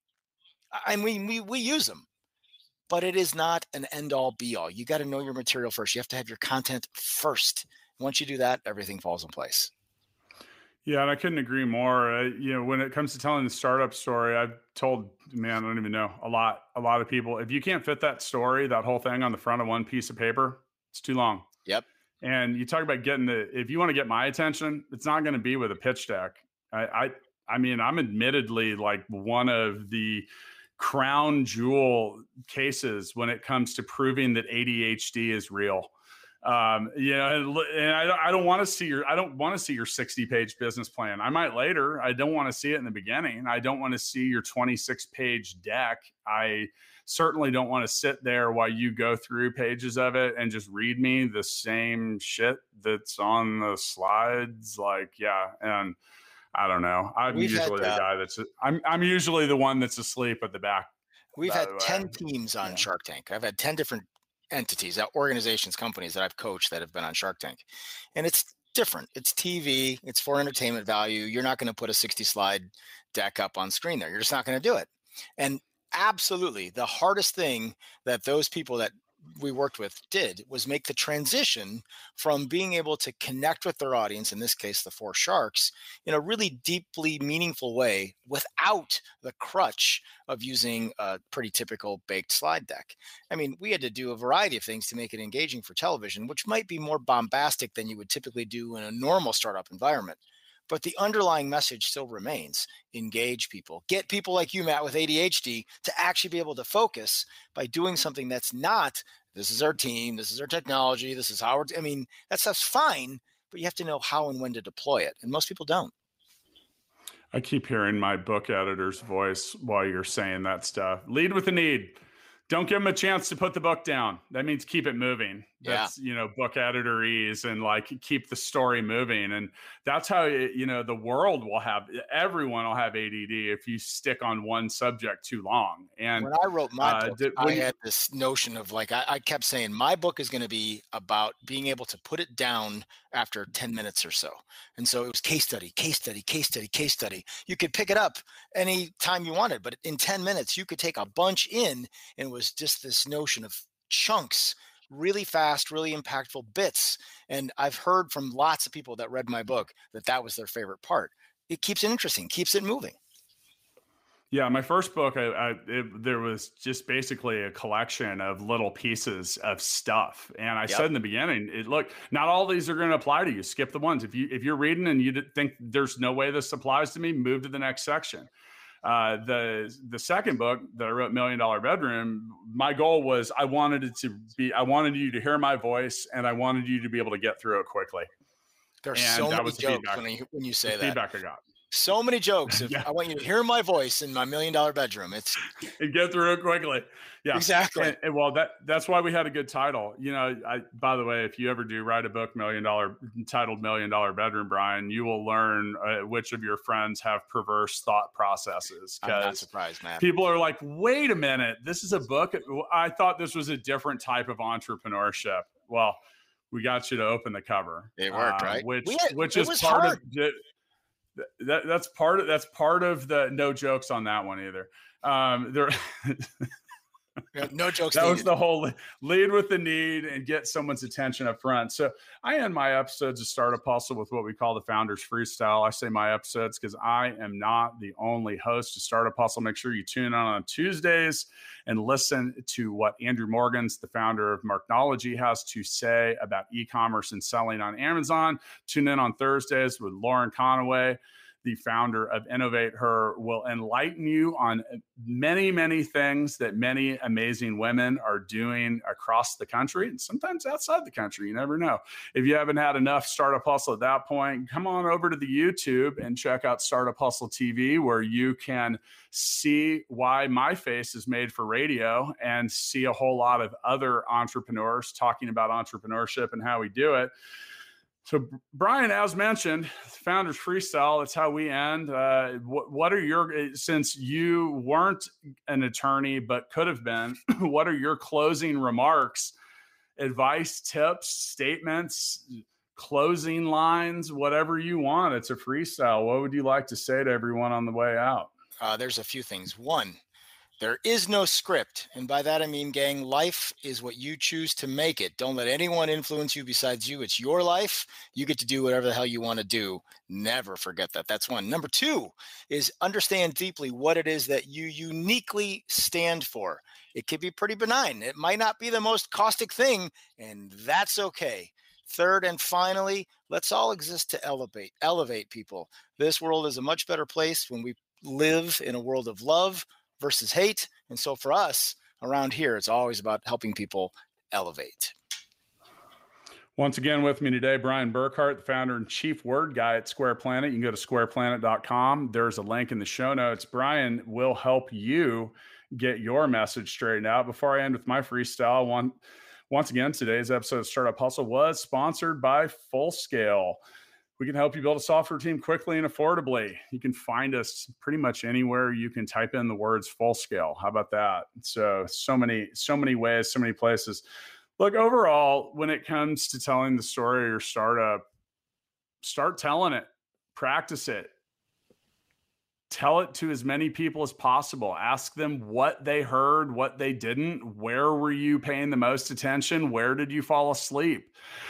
I mean, we, we use them. But it is not an end-all, be-all. You got to know your material first. You have to have your content first. Once you do that, everything falls in place. Yeah, and I couldn't agree more. Uh, you know, when it comes to telling the startup story, I've told, man, I don't even know, a lot, a lot of people. If you can't fit that story, that whole thing on the front of one piece of paper, it's too long. Yep. And you talk about getting the, if you want to get my attention, it's not going to be with a pitch deck. I, I, I mean, I'm admittedly like one of the crown jewel cases when it comes to proving that A D H D is real. Um, you know, and, and I, I don't want to see your, I don't want to see your sixty page business plan. I might later. I don't want to see it in the beginning. I don't want to see your twenty-six page deck. I certainly don't want to sit there while you go through pages of it and just read me the same shit that's on the slides. Like, yeah. And I don't know. I'm We've usually had, uh, the guy that's, I'm, I'm usually the one that's asleep at the back. We've had ten teams on yeah. Shark Tank. I've had ten different entities, uh, organizations, companies that I've coached that have been on Shark Tank. And it's different. It's T V. It's for entertainment value. You're not going to put a sixty slide deck up on screen there. You're just not going to do it. And absolutely, the hardest thing that those people that we worked with did was make the transition from being able to connect with their audience, in this case, the four sharks, in a really deeply meaningful way without the crutch of using a pretty typical baked slide deck. I mean, we had to do a variety of things to make it engaging for television, which might be more bombastic than you would typically do in a normal startup environment. But the underlying message still remains: engage people, get people like you, Matt, with A D H D to actually be able to focus by doing something that's not, this is our team, this is our technology, this is how we're, I mean, that stuff's fine, but you have to know how and when to deploy it. And most people don't. I keep hearing my book editor's voice while you're saying that stuff. Lead with the need. Don't give them a chance to put the book down. That means keep it moving. That's, yeah. you know, book editor-ese and like keep the story moving. And that's how, it, you know, the world will have, everyone will have A D D if you stick on one subject too long. And when I wrote my uh, book, did, I you, had this notion of like, I, I kept saying my book is going to be about being able to put it down after ten minutes or so. And so it was case study, case study, case study, case study. You could pick it up any time you wanted, but in ten minutes, you could take a bunch in, and it was just this notion of chunks, really fast, really impactful bits. And I've heard from lots of people that read my book that that was their favorite part. It keeps it interesting, keeps it moving. Yeah, my first book, I, I, it, there was just basically a collection of little pieces of stuff. And I yep. said in the beginning, it, look, not all these are going to apply to you. Skip the ones. If you if you're reading and you think there's no way this applies to me, move to the next section. Uh, the the second book that I wrote, Million Dollar Bedroom, my goal was I wanted it to be, I wanted you to hear my voice, and I wanted you to be able to get through it quickly. There's and so many jokes when you, when you say that. Feedback I got. So many jokes. If yeah. I want you to hear my voice in my million dollar bedroom. It's and get through it quickly. Yeah, exactly. And, and well, that that's why we had a good title. You know, I by the way, if you ever do write a book, million dollar titled Million Dollar Bedroom, Brian, you will learn uh, which of your friends have perverse thought processes. I'm not surprised, man. People are like, wait a minute, this is a book. I thought this was a different type of entrepreneurship. Well, we got you to open the cover. It worked, uh, right? Which had, which is part hard. of it. That that's part of that's part of the no jokes on that one either. Um, there, yeah, no jokes. That needed. was the whole lead with the need and get someone's attention up front. So I end my episodes of Startup Hustle with what we call the Founders Freestyle. I say my episodes because I am not the only host of Startup Hustle. Make sure you tune in on Tuesdays and listen to what Andrew Morgans, the founder of Marknology, has to say about e-commerce and selling on Amazon. Tune in on Thursdays with Lauren Conaway, the founder of Innovate Her, will enlighten you on many, many things that many amazing women are doing across the country and sometimes outside the country. You never know. If you haven't had enough Startup Hustle at that point, come on over to the YouTube and check out Startup Hustle T V, where you can see why my face is made for radio and see a whole lot of other entrepreneurs talking about entrepreneurship and how we do it. So, Brian, as mentioned, Founders Freestyle, that's how we end. Uh, what, what are your, since you weren't an attorney but could have been, what are your closing remarks, advice, tips, statements, closing lines, whatever you want? It's a freestyle. What would you like to say to everyone on the way out? Uh, there's a few things. One, there is no script. And by that, I mean, gang, life is what you choose to make it. Don't let anyone influence you besides you. It's your life. You get to do whatever the hell you want to do. Never forget that. That's one. Number two is understand deeply what it is that you uniquely stand for. It could be pretty benign. It might not be the most caustic thing, and that's okay. Third and finally, let's all exist to elevate, elevate people. This world is a much better place when we live in a world of love versus hate. And so for us around here, it's always about helping people elevate. Once again with me today, Brian Burkhart, the founder and chief word guy at Square Planet. You can go to square planet dot com. There's a link in the show notes. Brian will help you get your message straightened out. Before I end with my freestyle, one, once again, today's episode of Startup Hustle was sponsored by Fullscale. We can help you build a software team quickly and affordably. You can find us pretty much anywhere you can type in the words Fullscale. How about that? So, so many, so many ways, so many places. Look, overall, when it comes to telling the story of your startup, start telling it, practice it. Tell it to as many people as possible. Ask them what they heard, what they didn't. Where were you paying the most attention? Where did you fall asleep?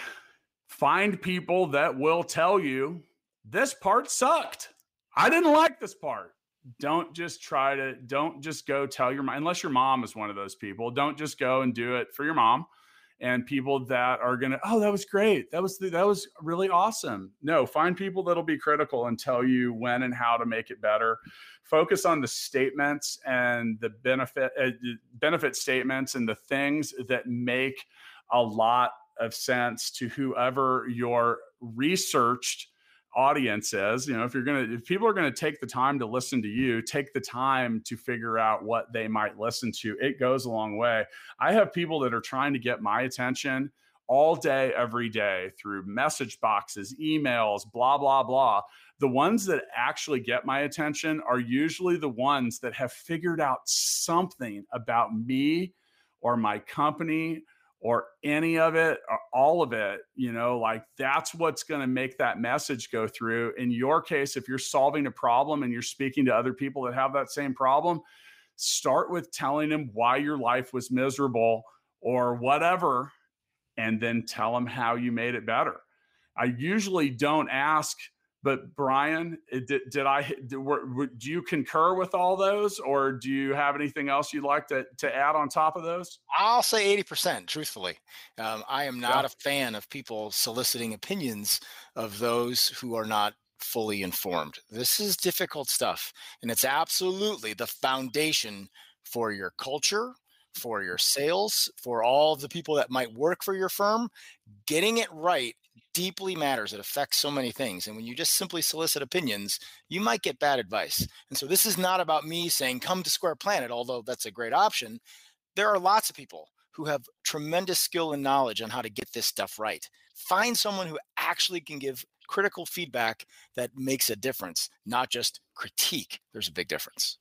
Find people that will tell you this part sucked. I didn't like this part. Don't just try to, don't just go tell your mom, unless your mom is one of those people. Don't just go and do it for your mom and people that are going to, oh, that was great. That was, the, that was really awesome. No, find people that'll be critical and tell you when and how to make it better. Focus on the statements and the benefit, uh, benefit statements and the things that make a lot of sense to whoever your researched audience is. You know, if you're going to, if people are going to take the time to listen to you, take the time to figure out what they might listen to. It goes a long way. I have people that are trying to get my attention all day, every day through message boxes, emails, blah, blah, blah. The ones that actually get my attention are usually the ones that have figured out something about me or my company or any of it, or all of it, you know, like that's what's going to make that message go through. In your case, if you're solving a problem and you're speaking to other people that have that same problem, start with telling them why your life was miserable or whatever, and then tell them how you made it better. I usually don't ask, but Brian, did, did I, did, were, do you concur with all those, or do you have anything else you'd like to, to add on top of those? I'll say eighty percent, truthfully. Um, I am not Yeah. a fan of people soliciting opinions of those who are not fully informed. This is difficult stuff, and it's absolutely the foundation for your culture, for your sales, for all of the people that might work for your firm. Getting it right deeply matters. It affects so many things. And when you just simply solicit opinions, you might get bad advice. And so this is not about me saying, come to Square Planet, although that's a great option. There are lots of people who have tremendous skill and knowledge on how to get this stuff right. Find someone who actually can give critical feedback that makes a difference, not just critique. There's a big difference.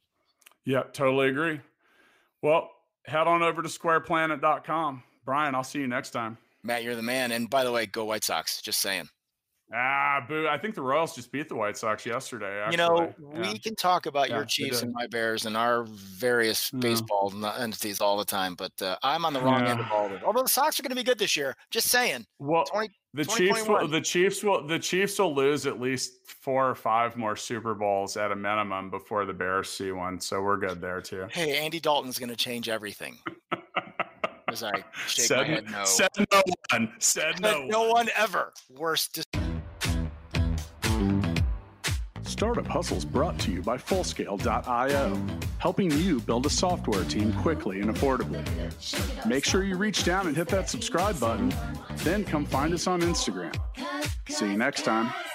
Yeah, totally agree. Well, head on over to square planet dot com. Brian, I'll see you next time. Matt, you're the man. And by the way, go White Sox. Just saying. Ah, boo. I think the Royals just beat the White Sox yesterday. Actually. You know, yeah. we can talk about Yeah, your they Chiefs did. and my Bears and our various Yeah. baseball entities all the time, but uh, I'm on the wrong Yeah. end of all of it. Although the Sox are going to be good this year. Just saying. Well, twenty, the Chiefs will, twenty twenty-one. the Chiefs will, the Chiefs will lose at least four or five more Super Bowls at a minimum before the Bears see one. So we're good there too. Hey, Andy Dalton's going to change everything. As I shake said, my head no. said no one. Said no one. no one ever. Worst. Dis- Startup Hustles brought to you by Fullscale dot io, helping you build a software team quickly and affordably. Make sure you reach down and hit that subscribe button, then come find us on Instagram. See you next time.